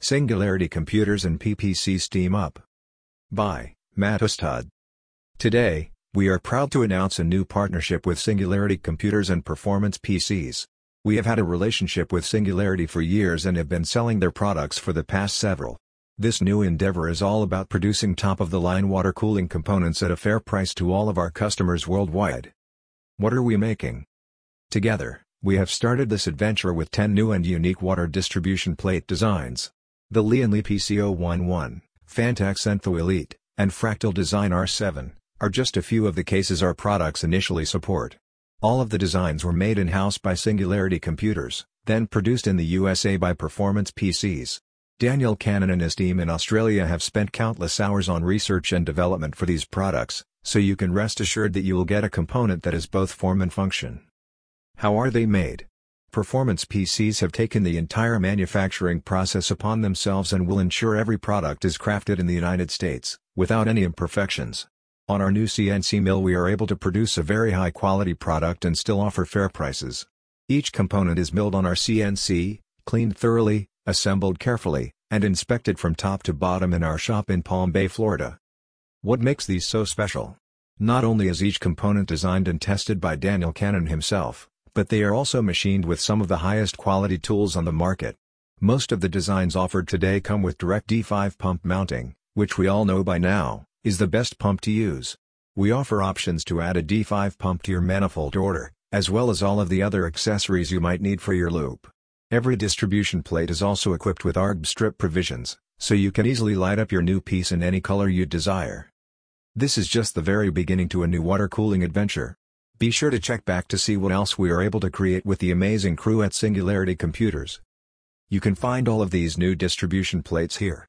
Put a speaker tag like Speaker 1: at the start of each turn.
Speaker 1: Singularity Computers and PPCs team up. By Matt Ustad. Today, we are proud to announce a new partnership with Singularity Computers and Performance PCs. We have had a relationship with Singularity for years and have been selling their products for the past several. This new endeavor is all about producing top-of-the-line water cooling components at a fair price to all of our customers worldwide. What are we making? Together, we have started this adventure with 10 new and unique water distribution plate designs. The Lian PC011, Phanteks Entho Elite, and Fractal Design R7, are just a few of the cases our products initially support. All of the designs were made in-house by Singularity Computers, then produced in the USA by Performance PCs. Daniel Cannon and his team in Australia have spent countless hours on research and development for these products, so you can rest assured that you will get a component that is both form and function. How are they made? Performance PCs have taken the entire manufacturing process upon themselves and will ensure every product is crafted in the United States, without any imperfections. On our new CNC mill we are able to produce a very high quality product and still offer fair prices. Each component is milled on our CNC, cleaned thoroughly, assembled carefully, and inspected from top to bottom in our shop in Palm Bay, Florida. What makes these so special? Not only is each component designed and tested by Daniel Cannon himself, but they are also machined with some of the highest quality tools on the market. Most of the designs offered today come with direct D5 pump mounting, which we all know by now, is the best pump to use. We offer options to add a D5 pump to your manifold order, as well as all of the other accessories you might need for your loop. Every distribution plate is also equipped with ARB strip provisions, so you can easily light up your new piece in any color you desire. This is just the very beginning to a new water cooling adventure. Be sure to check back to see what else we are able to create with the amazing crew at Singularity Computers. You can find all of these new distribution plates here.